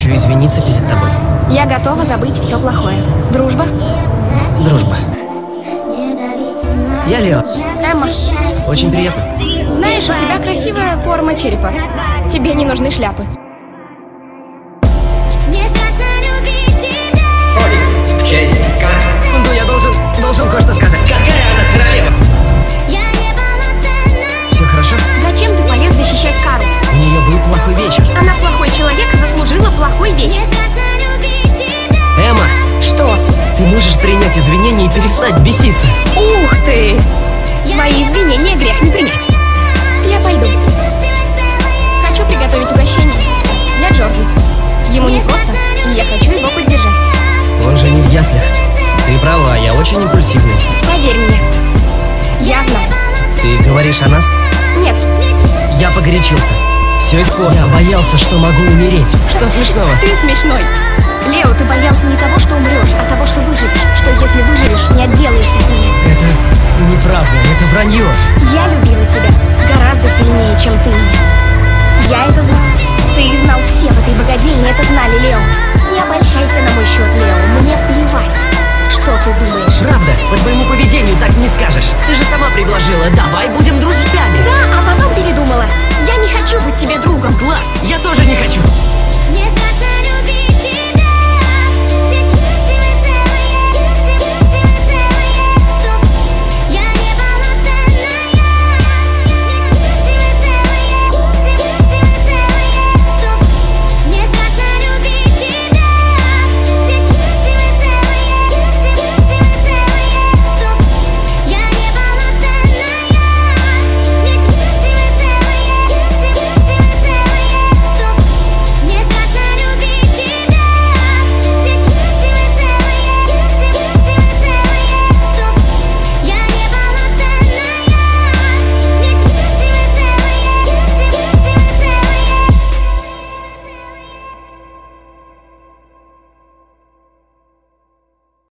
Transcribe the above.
Хочу извиниться перед тобой. Я готова забыть все плохое. Дружба? Дружба. Я Лео. Эмма. Очень приятно. Знаешь, у тебя красивая форма черепа. Тебе не нужны шляпы. В честь как? Ну, я должен кое-что сказать. Какая она королева? Все хорошо? Зачем ты полез защищать Кару? У нее был плохой вечер. Она плохой человек и заслужила плохой вечер. Эмма, Что? ты можешь принять извинения и перестать беситься? Ух ты! Мои извинения грех не принять. Я пойду. Хочу приготовить угощение для Джорджи. Ему непросто, и я хочу его поддержать. Он же не в яслях. Ты права, я очень импульсивный. Поверь мне. Я знаю. Ты говоришь о нас? Нет, Я погорячился. Все испортил. Я боялся, что могу умереть. Что смешного? ты смешной. Лео, ты боялся не того, что умрешь, а того, что выживешь. Что если выживешь, не отделаешься от меня. Это неправда, это вранье. Я любила тебя гораздо сильнее, чем ты меня. Я это знала. Ты знал, все в этой богадельне это знали, Лео. Не обольщайся на мой счет, Лео. Мне плевать, что ты думаешь. Правда, по твоему поведению так не скажешь. Ты же сама предложила, давай будем друзьями. Да, а потом передумала. Я не хочу быть тебе другом. Класс, я тоже не хочу.